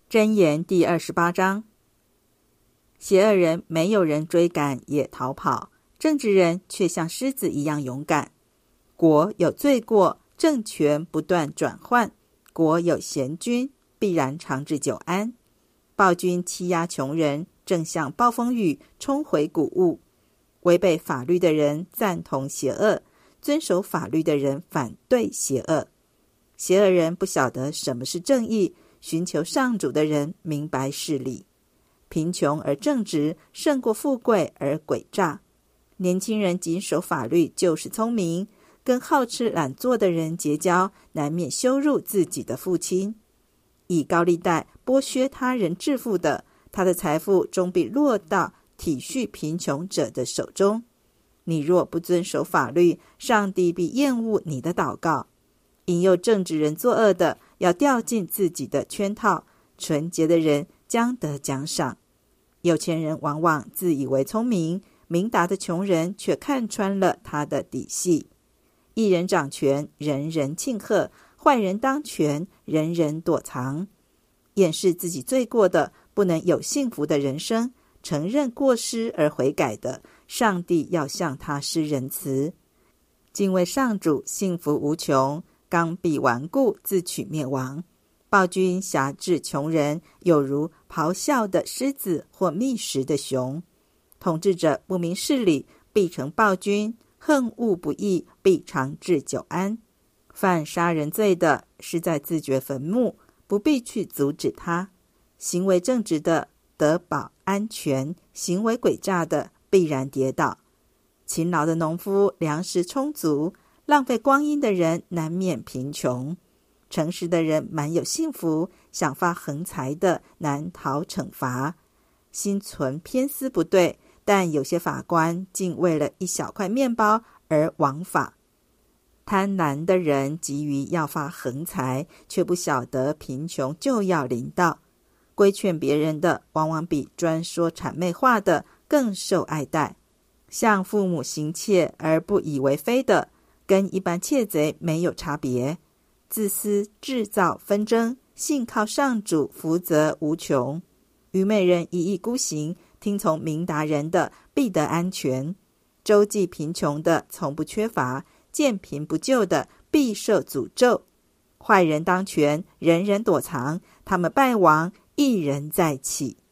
箴言第28章，邪恶人没有人追赶也逃跑，正直人却像狮子一样勇敢。国有罪过，政权不断转换；国有贤君，必然长治久安。暴君欺压穷人，正像暴风雨冲回谷物。违背法律的人赞同邪恶，遵守法律的人反对邪恶。邪恶人不晓得什么是正义，寻求上主的人明白事理。贫穷而正直胜过富贵而诡诈。年轻人谨守法律就是聪明，跟好吃懒做的人结交，难免羞辱自己的父亲。以高利贷剥削他人致富的，他的财富终必落到体恤贫穷者的手中。你若不遵守法律，上帝必厌恶你的祷告。引诱正直人作恶的，要掉进自己的圈套，纯洁的人将得奖赏。有钱人往往自以为聪明，明达的穷人却看穿了他的底细。一人掌权，人人庆贺；坏人当权，人人躲藏。掩饰自己罪过的，不能有幸福的人生；承认过失而悔改的，上帝要向他施仁慈。敬畏上主，幸福无穷；刚愎顽固，自取灭亡。暴君辖制穷人，有如咆哮的狮子或觅食的熊。统治者不明事理，必成暴君；恨恶不义，必长治久安。犯杀人罪的，是在自掘坟墓，不必去阻止他。行为正直的得保安全，行为诡诈的必然跌倒。勤劳的农夫粮食充足，浪费光阴的人难免贫穷。诚实的人满有幸福，想发横财的难逃惩罚。心存偏私不对，但有些法官竟为了一小块面包而枉法。贪婪的人急于要发横财，却不晓得贫穷就要临到。规劝别人的，往往比专说谄媚话的更受爱戴。向父母行窃而不以为非的，跟一般窃贼没有差别。自私制造纷争，信靠上主福泽无穷。愚昧人一意孤行，听从明达人的必得安全。周济贫穷的从不缺乏，见贫不救的必受诅咒。坏人当权，人人躲藏，他们败亡，一人再起。